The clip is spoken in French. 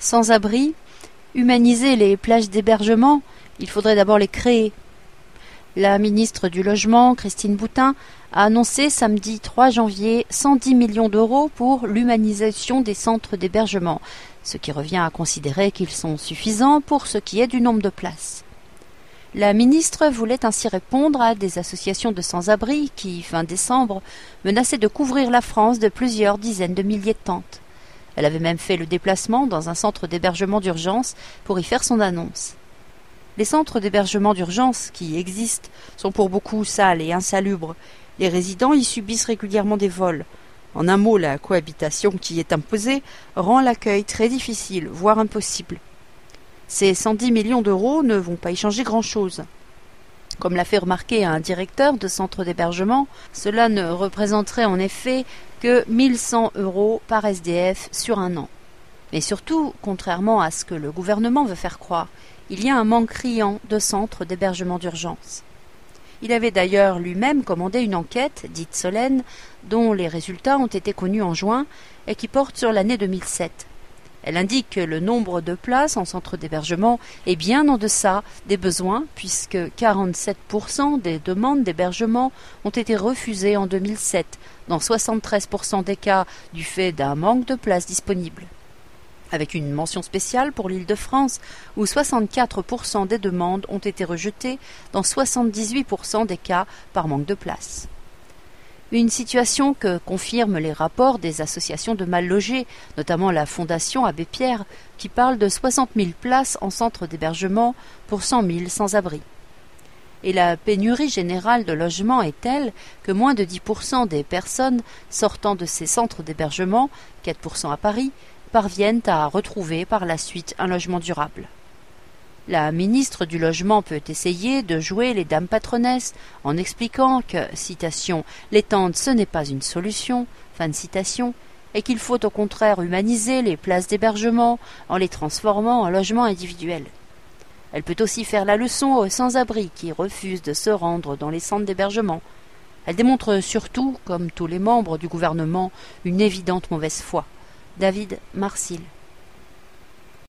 Sans-abri, humaniser les plages d'hébergement, il faudrait d'abord les créer. La ministre du Logement, Christine Boutin, a annoncé samedi 3 janvier 110 millions d'euros pour l'humanisation des centres d'hébergement, ce qui revient à considérer qu'ils sont suffisants pour ce qui est du nombre de places. La ministre voulait ainsi répondre à des associations de sans-abri qui, fin décembre, menaçaient de couvrir la France de plusieurs dizaines de milliers de tentes. Elle avait même fait le déplacement dans un centre d'hébergement d'urgence pour y faire son annonce. Les centres d'hébergement d'urgence qui existent sont pour beaucoup sales et insalubres. Les résidents y subissent régulièrement des vols. En un mot, la cohabitation qui est imposée rend l'accueil très difficile, voire impossible. Ces 110 millions d'euros ne vont pas y changer grand-chose. Comme l'a fait remarquer un directeur de centre d'hébergement, cela ne représenterait en effet que 1100 € par SDF sur un an. Mais surtout, contrairement à ce que le gouvernement veut faire croire, il y a un manque criant de centres d'hébergement d'urgence. Il avait d'ailleurs lui-même commandé une enquête, dite Solène, dont les résultats ont été connus en juin et qui porte sur l'année 2007. Elle indique que le nombre de places en centre d'hébergement est bien en deçà des besoins, puisque 47% des demandes d'hébergement ont été refusées en 2007, dans 73% des cas du fait d'un manque de places disponibles. Avec une mention spéciale pour l'Île-de-France, où 64% des demandes ont été rejetées, dans 78% des cas par manque de place. Une situation que confirment les rapports des associations de mal logés, notamment la Fondation Abbé Pierre, qui parle de 60 000 places en centre d'hébergement pour 100 000 sans-abri. Et la pénurie générale de logements est telle que moins de 10% des personnes sortant de ces centres d'hébergement, 4% à Paris, parviennent à retrouver par la suite un logement durable. La ministre du Logement peut essayer de jouer les dames patronnesses en expliquant que, citation, « les tentes ce n'est pas une solution », fin de citation, et qu'il faut au contraire humaniser les places d'hébergement en les transformant en logements individuels. Elle peut aussi faire la leçon aux sans-abri qui refusent de se rendre dans les centres d'hébergement. Elle démontre surtout, comme tous les membres du gouvernement, une évidente mauvaise foi. David Marcil.